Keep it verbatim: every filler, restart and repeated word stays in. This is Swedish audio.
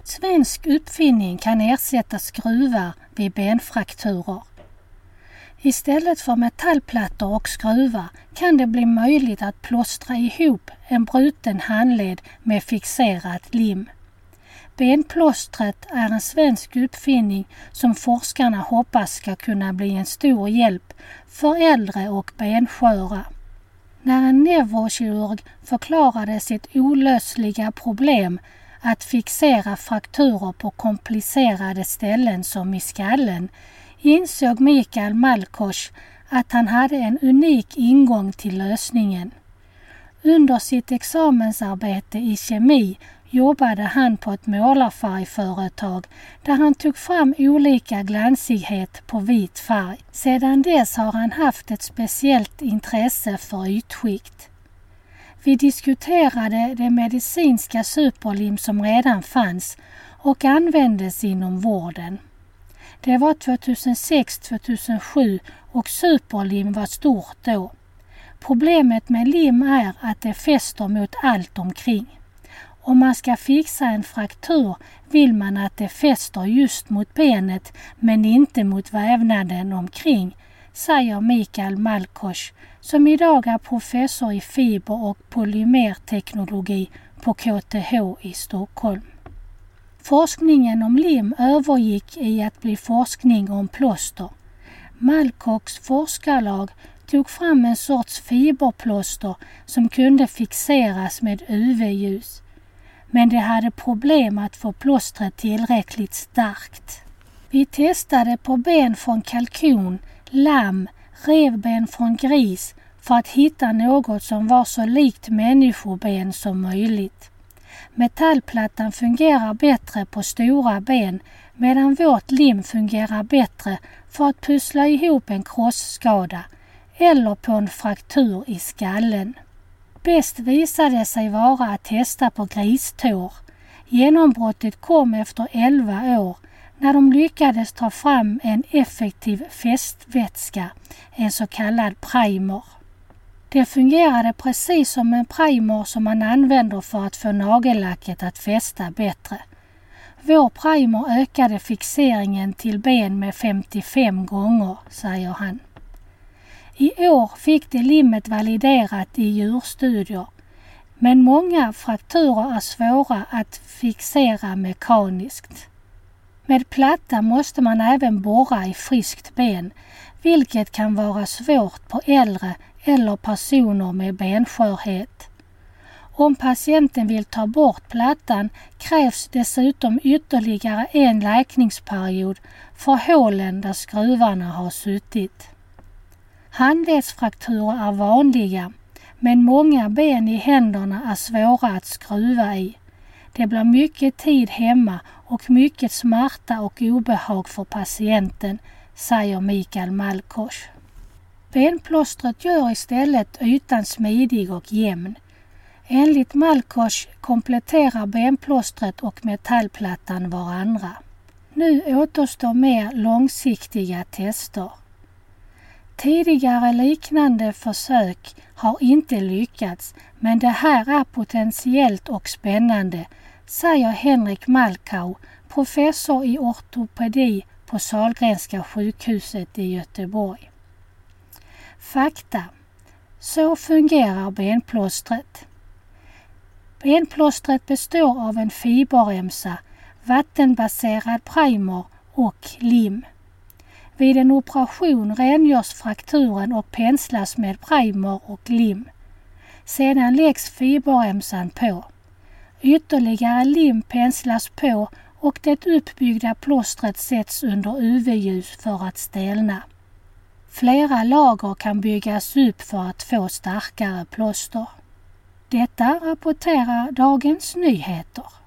Svensk uppfinning kan ersätta skruvar vid benfrakturer. Istället för metallplattor och skruvar kan det bli möjligt att plåstra ihop en bruten handled med fixerat lim. Benplåstret är en svensk uppfinning som forskarna hoppas ska kunna bli en stor hjälp för äldre och bensköra. När en neurokirurg förklarade sitt olösliga problem att fixera frakturer på komplicerade ställen som i skallen, insåg Mikael Malkosz att han hade en unik ingång till lösningen. Under sitt examensarbete i kemi jobbade han på ett målarfärgföretag där han tog fram olika glansighet på vit färg. Sedan dess har han haft ett speciellt intresse för ytskikt. Vi diskuterade det medicinska superlim som redan fanns och användes inom vården. Det var tjugohundrasex till tjugohundrasju och superlim var stort då. Problemet med lim är att det fäster mot allt omkring. Om man ska fixa en fraktur vill man att det fäster just mot benet men inte mot vävnaden omkring, säger Mikael Malkosz som idag är professor i fiber- och polymerteknologi på K T H i Stockholm. Forskningen om lim övergick i att bli forskning om plåster. Malkosz forskarlag tog fram en sorts fiberplåster som kunde fixeras med U V-ljus. Men det hade problem att få plåstret tillräckligt starkt. Vi testade på ben från kalkon, lamm, revben från gris för att hitta något som var så likt människoben som möjligt. Metallplattan fungerar bättre på stora ben medan vårt lim fungerar bättre för att pussla ihop en krossskada eller på en fraktur i skallen. Bäst visade sig vara att testa på gristår. Genombrottet kom efter elva år när de lyckades ta fram en effektiv fästvätska, en så kallad primer. Det fungerade precis som en primer som man använder för att få nagellacket att fästa bättre. Vår primer ökade fixeringen till ben med femtiofem gånger, säger han. I år fick det limmet validerat i djurstudier, men många frakturer är svåra att fixera mekaniskt. Med platta måste man även borra i friskt ben, vilket kan vara svårt på äldre eller personer med benskörhet. Om patienten vill ta bort plattan krävs dessutom ytterligare en läkningsperiod för hålen där skruvarna har suttit. Handledsfrakturer är vanliga, men många ben i händerna är svåra att skruva i. Det blir mycket tid hemma och mycket smärta och obehag för patienten, säger Mikael Malkosz. Benplåstret gör istället ytan smidig och jämn. Enligt Malkosz kompletterar benplåstret och metallplattan varandra. Nu återstår mer långsiktiga tester. Tidigare liknande försök har inte lyckats, men det här är potentiellt och spännande, säger Henrik Malkau, professor i ortopedi på Sahlgrenska sjukhuset i Göteborg. Fakta. Så fungerar benplåstret. Benplåstret består av en fiberremsa, vattenbaserad primer och lim. Vid en operation rengörs frakturen och penslas med primer och lim. Sedan läggs fiberremsan på. Ytterligare lim penslas på och det uppbyggda plåstret sätts under U V-ljus för att stelna. Flera lager kan byggas upp för att få starkare plåster. Detta rapporterar Dagens Nyheter.